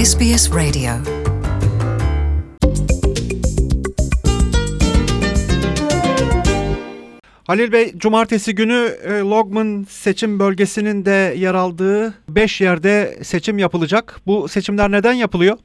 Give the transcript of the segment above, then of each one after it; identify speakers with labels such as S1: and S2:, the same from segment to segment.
S1: SBS Radio.
S2: Halil Bey, cumartesi günü Longman seçim bölgesinin de yer aldığı 5 yerde seçim yapılacak. Bu seçimler neden yapılıyor?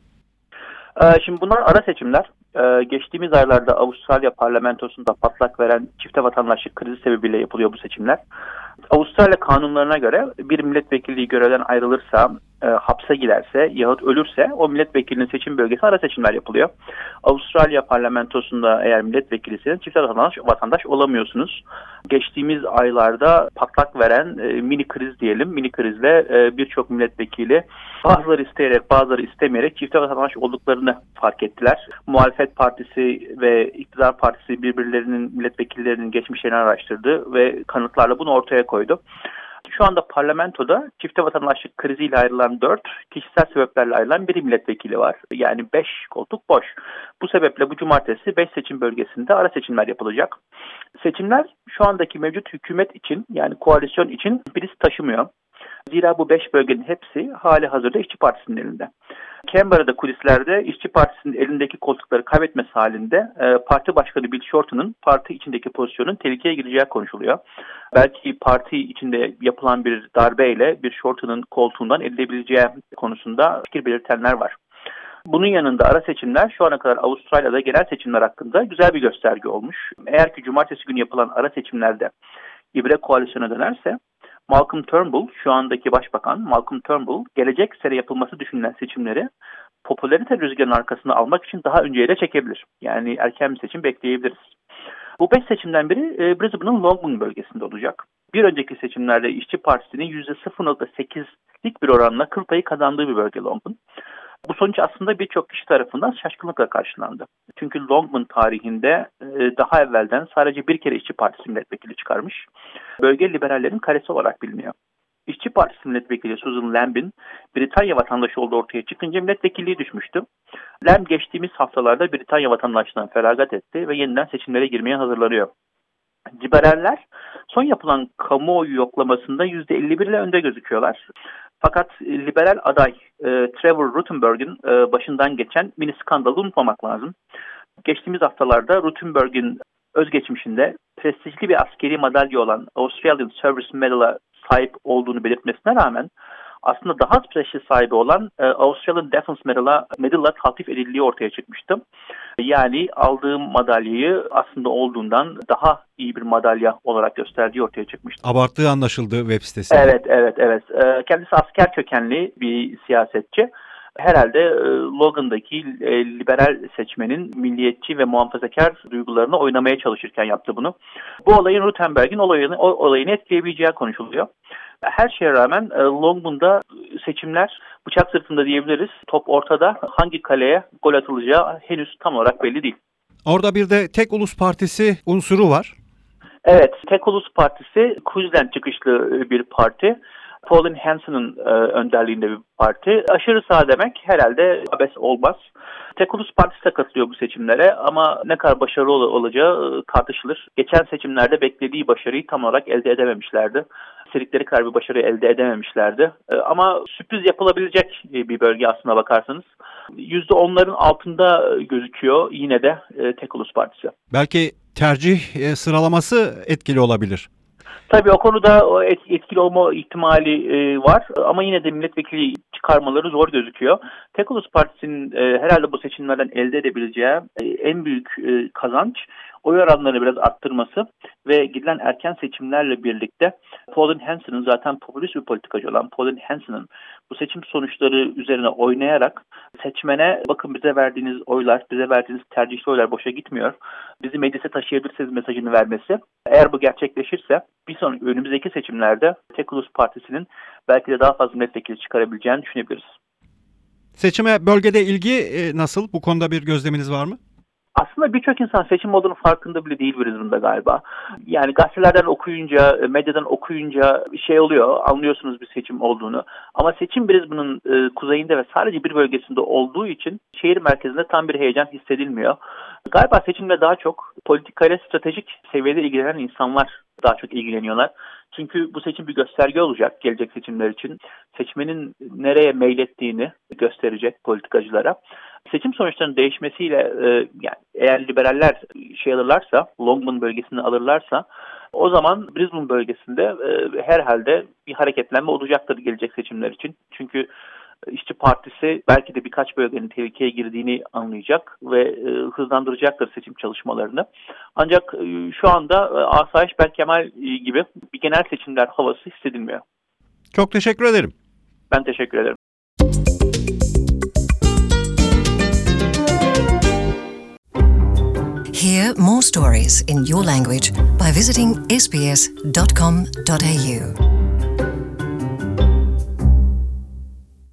S3: Şimdi bunlar ara seçimler. Geçtiğimiz aylarda Avustralya parlamentosunda patlak veren çifte vatandaşlık krizi sebebiyle yapılıyor bu seçimler. Avustralya kanunlarına göre bir milletvekilliği görevden ayrılırsa, hapse giderse yahut ölürse o milletvekilinin seçim bölgesi ara seçimler yapılıyor. Avustralya parlamentosunda eğer milletvekilisiniz çifte vatandaş olamıyorsunuz. Geçtiğimiz aylarda patlak veren mini kriz diyelim. Mini krizle birçok milletvekili bazıları isteyerek bazıları istemeyerek çifte vatandaş olduklarını fark ettiler. Muhalefet partisi ve iktidar partisi birbirlerinin milletvekillerinin geçmişlerini araştırdı ve kanıtlarla bunu ortaya koydu. Şu anda parlamentoda çifte vatandaşlık kriziyle ayrılan 4, kişisel sebeplerle ayrılan bir milletvekili var. Yani 5 koltuk boş. Bu sebeple bu cumartesi 5 seçim bölgesinde ara seçimler yapılacak. Seçimler şu andaki mevcut hükümet için yani koalisyon için bir risk taşımıyor. Zira bu 5 bölgenin hepsi hali hazırda İşçi Partisi'nin elinde. Canberra'da kulislerde İşçi Partisi'nin elindeki koltukları kaybetmesi halinde parti başkanı Bill Shorten'ın parti içindeki pozisyonun tehlikeye gireceği konuşuluyor. Belki parti içinde yapılan bir darbeyle Bill Shorten'ın koltuğundan elde edebileceği konusunda fikir belirtenler var. Bunun yanında ara seçimler şu ana kadar Avustralya'da genel seçimler hakkında güzel bir gösterge olmuş. Eğer ki cumartesi günü yapılan ara seçimlerde İbre koalisyona dönerse Malcolm Turnbull, şu andaki başbakan Malcolm Turnbull, gelecek sene yapılması düşünülen seçimleri popülarite rüzgarının arkasına almak için daha önceye de çekebilir. Yani erken bir seçim bekleyebiliriz. Bu 5 seçimden biri Brisbane'ın Longman bölgesinde olacak. Bir önceki seçimlerde İşçi Partisi'nin %0.8'lik bir oranla kıl payı kazandığı bir bölge Longman. Bu sonuç aslında birçok kişi tarafından şaşkınlıkla karşılandı. Çünkü Longman tarihinde daha evvelden sadece bir kere İşçi Partisi milletvekili çıkarmış. Bölge liberallerin kalesi olarak biliniyor. İşçi Partisi milletvekili Susan Lamb'in Britanya vatandaşı olduğu ortaya çıkınca milletvekilliği düşmüştü. Lamb geçtiğimiz haftalarda Britanya vatandaşlığından feragat etti ve yeniden seçimlere girmeye hazırlanıyor. Liberaller son yapılan kamuoyu yoklamasında %51 ile önde gözüküyorlar. Fakat liberal aday Trevor Ruttenberg'in başından geçen mini skandalı unutmamak lazım. Geçtiğimiz haftalarda Ruttenberg'in özgeçmişinde prestijli bir askeri madalya olan Australian Service Medal'a sahip olduğunu belirtmesine rağmen aslında daha az prestij sahibi olan Australian Defence Medal'a taltif edildiği ortaya çıkmıştı. Yani aldığı madalyayı aslında olduğundan daha iyi bir madalya olarak gösterdiği ortaya çıkmıştı.
S2: Abarttığı anlaşıldı web sitesi.
S3: Evet. Kendisi asker kökenli bir siyasetçi. Herhalde Logan'daki liberal seçmenin milliyetçi ve muhafazakar duygularını oynamaya çalışırken yaptı bunu. Bu olayın Ruttenberg'in olayını etkileyebileceği konuşuluyor. Her şeye rağmen Longman'da seçimler bıçak sırtında diyebiliriz. Top ortada. Hangi kaleye gol atılacağı henüz tam olarak belli değil.
S2: Orada bir de Tek Ulus Partisi unsuru var.
S3: Evet, Tek Ulus Partisi Queensland çıkışlı bir parti. Pauline Hanson'ın önderliğinde bir parti. Aşırı sağ demek herhalde abes olmaz. Tek Ulus Partisi de katılıyor bu seçimlere ama ne kadar başarılı olacağı tartışılır. Geçen seçimlerde beklediği başarıyı tam olarak elde edememişlerdi. İstedikleri kadar bir başarı elde edememişlerdi. Ama sürpriz yapılabilecek bir bölge aslına bakarsanız. %10'ların altında gözüküyor yine de Tek Ulus Partisi.
S2: Belki tercih sıralaması etkili olabilir.
S3: Tabii o konuda etkili olma ihtimali var ama yine de milletvekili çıkarmaları zor gözüküyor. Tek Ulus Partisi'nin herhalde bu seçimlerden elde edebileceği en büyük kazanç oy oranlarını biraz arttırması ve gidilen erken seçimlerle birlikte Pauline Hanson'ın zaten popülist bir politikacı olan Pauline Hanson'ın bu seçim sonuçları üzerine oynayarak seçmene bakın bize verdiğiniz oylar, bize verdiğiniz tercihli oylar boşa gitmiyor. Bizi meclise taşıyabilirsiniz mesajını vermesi. Eğer bu gerçekleşirse önümüzdeki seçimlerde Tek Ulus Partisi'nin belki de daha fazla milletvekili çıkarabileceğini düşünebiliriz.
S2: Seçime bölgede ilgi nasıl? Bu konuda bir gözleminiz var mı?
S3: Aslında birçok insan seçim olduğunu farkında bile değil Brisbane'da galiba. Yani gazetelerden okuyunca, medyadan okuyunca şey oluyor, anlıyorsunuz bir seçim olduğunu. Ama seçim Brisbane'ın kuzeyinde ve sadece bir bölgesinde olduğu için şehir merkezinde tam bir heyecan hissedilmiyor. Galiba seçimle daha çok politikayla stratejik seviyede ilgilenen insanlar daha çok ilgileniyorlar. Çünkü bu seçim bir gösterge olacak gelecek seçimler için. Seçmenin nereye meylettiğini gösterecek politikacılara. Seçim sonuçlarının değişmesiyle yani eğer liberaller şey alırlarsa, Longman bölgesini alırlarsa o zaman Brisbane bölgesinde herhalde bir hareketlenme olacaktır gelecek seçimler için. Çünkü İşçi Partisi belki de birkaç bölgenin tehlikeye girdiğini anlayacak ve hızlandıracaktır seçim çalışmalarını. Ancak şu anda asayiş berkemal gibi bir genel seçimler havası hissedilmiyor.
S2: Çok teşekkür ederim.
S3: Ben teşekkür ederim.
S1: Hear more stories in your language by visiting sbs.com.au.